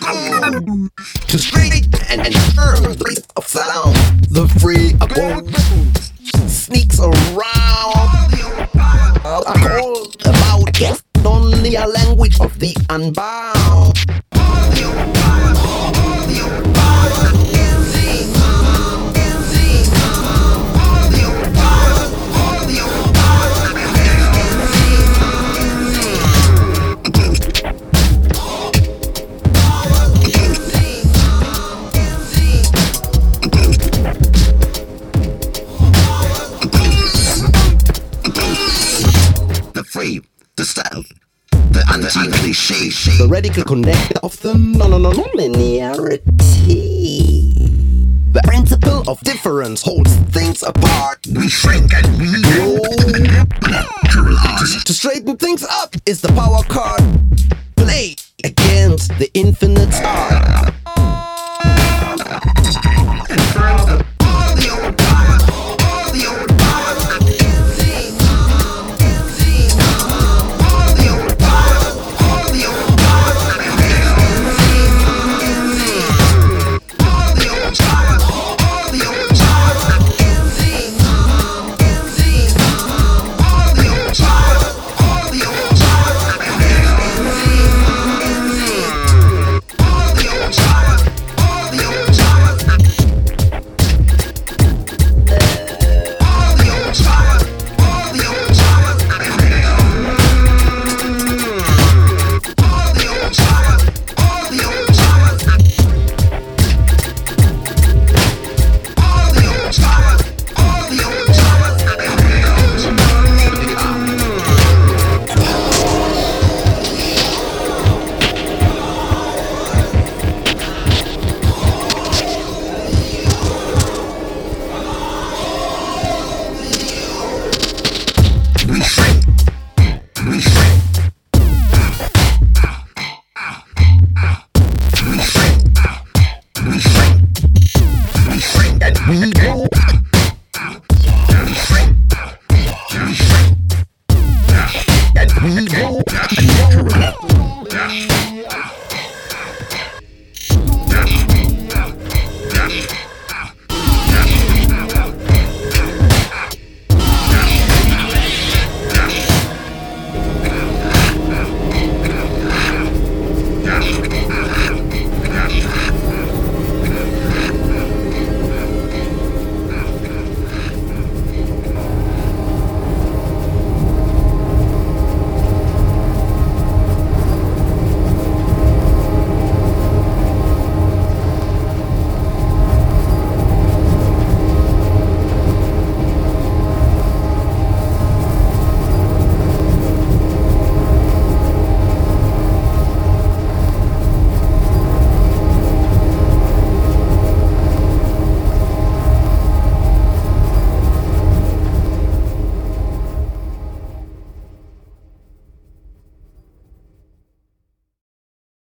To straight and firm the rate of sound, the free abode sneaks around. I call about guest only a language of the unbound. The free, the style, the anti-cliche, the radical connect of the non-linearity. The principle of difference holds things apart. We shrink and we grow. To straighten things up is the power card. Play against the infinite star.